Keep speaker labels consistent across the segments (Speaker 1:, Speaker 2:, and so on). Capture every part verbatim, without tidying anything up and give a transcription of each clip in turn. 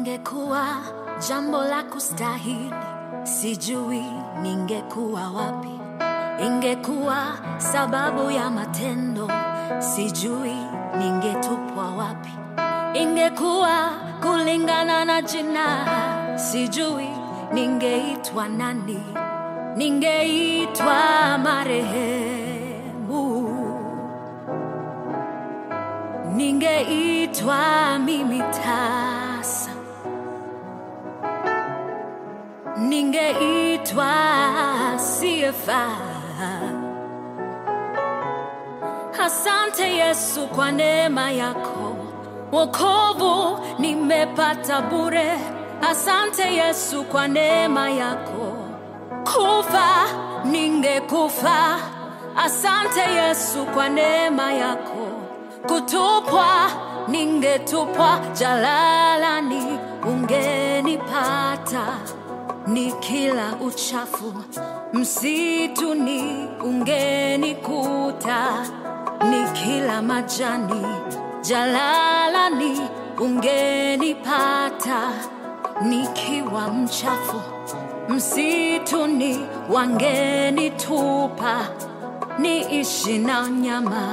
Speaker 1: Ingekuwa jambo la kustahili, sijui ningekuwa wapi. Ingekuwa sababu ya matendo, sijui ningetupwa wapi. Ingekuwa kulingana na jina, sijui ningeitwa nani. Ningeitwa marehemu, ningeitwa mimi tasa, ningeitwa siyefaa. Asante Yesu kwa neema yako, wokovu nimepata bure. Asante Yesu kwa neema yako, kufa ningekufa. Asante Yesu kwa neema yako, kutupwa ningetupwa. Jalalani ungenipata, nikila uchafu msituni ungenikuta. Nikila majani jalalani ungenipata. Nikiwa mchafu msituni wangenitupa, niishi na nyama.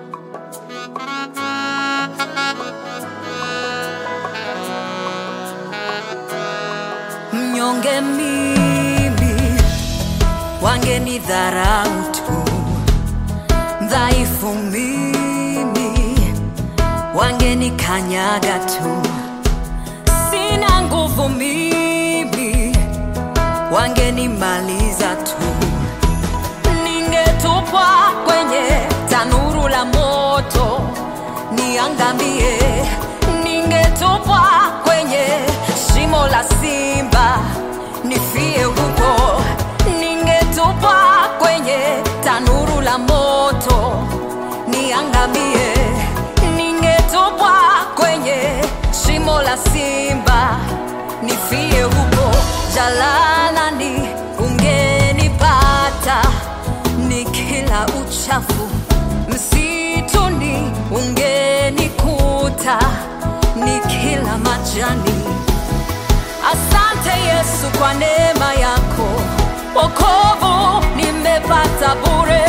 Speaker 1: Mnyonge mimi wangenidharau tu, dhaifu mimi wangenikanyaga tu. Sina nguvu mimi wangenimaliza tu. Ningetupwa kwenye tanuru la moto niangamie. Ningetupwa kwenye shimo la simba nifie huko. Ningetupwa kwenye tanuru la moto niangamie. Ningetupwa kwenye shimo la simba nifie huko. Jalalani ungenipata, nikila uchafu msituni ungenikuta. Nikila majani. Asante Yesu kwa neema yako, wokovu nimepata bure.